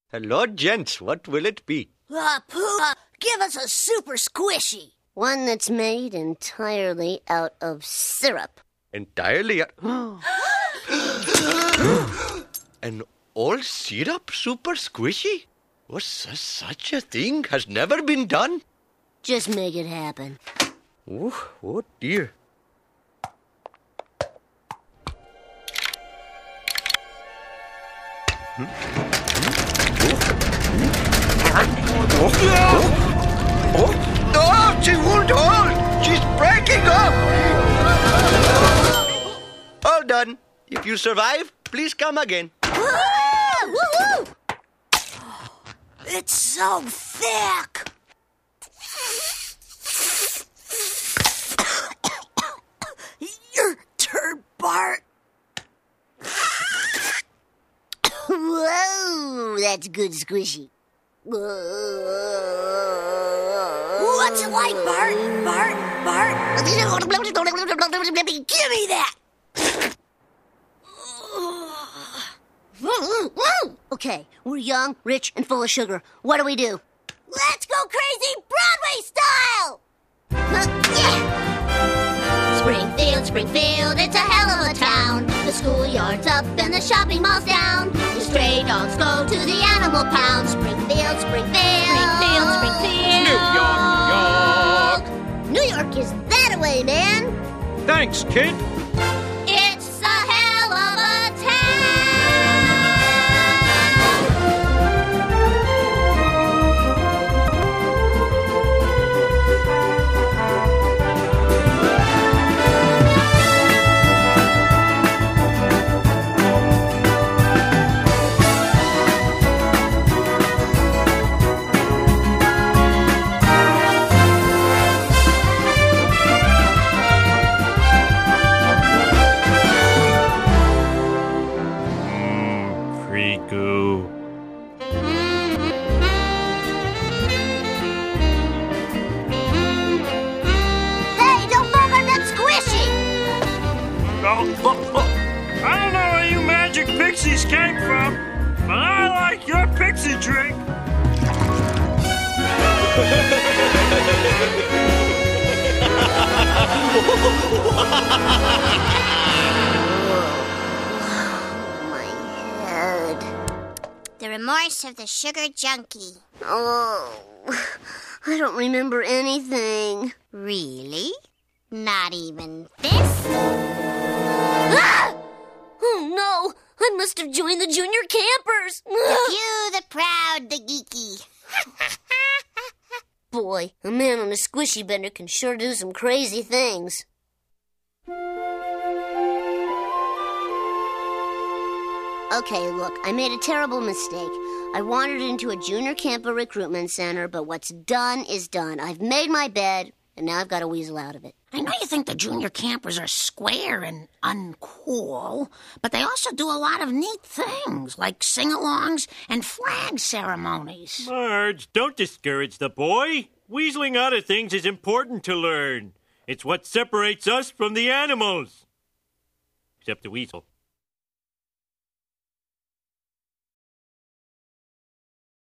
Hello, gents. What will it be? Pooh, give us a super squishy. One that's made entirely out of syrup. Entirely. An all syrup super squishy? Was such a thing has never been done? Just make it happen. Oh dear. Oh, she won't hold! She's breaking up! All done. If you survive, please come again. It's so thick. Your turd, Bart. Whoa, that's good squishy. What's it like, Bart? Bart? Give me that. Okay, we're young, rich, and full of sugar. What do we do? Let's go crazy Broadway style! Yeah! Springfield, it's a hell of a town. The schoolyard's up and the shopping mall's down. The stray dogs go to the animal pound. Springfield. New York is that way, man. Thanks, kid. It's a hell of a town. I don't know where you magic pixies came from, but I like your pixie drink. My head. The remorse of the sugar junkie. Oh, I don't remember anything. Really? Not even this? Ah! Oh, no! I must have joined the junior campers. The few, the proud, the geeky. Boy, a man on a squishy bender can sure do some crazy things. Okay, look, I made a terrible mistake. I wandered into a junior camper recruitment center, but what's done is done. I've made my bed, and now I've got to weasel out of it. I know you think the junior campers are square and uncool, but they also do a lot of neat things, like sing-alongs and flag ceremonies. Marge, don't discourage the boy. Weaseling out of things is important to learn. It's what separates us from the animals. Except the weasel.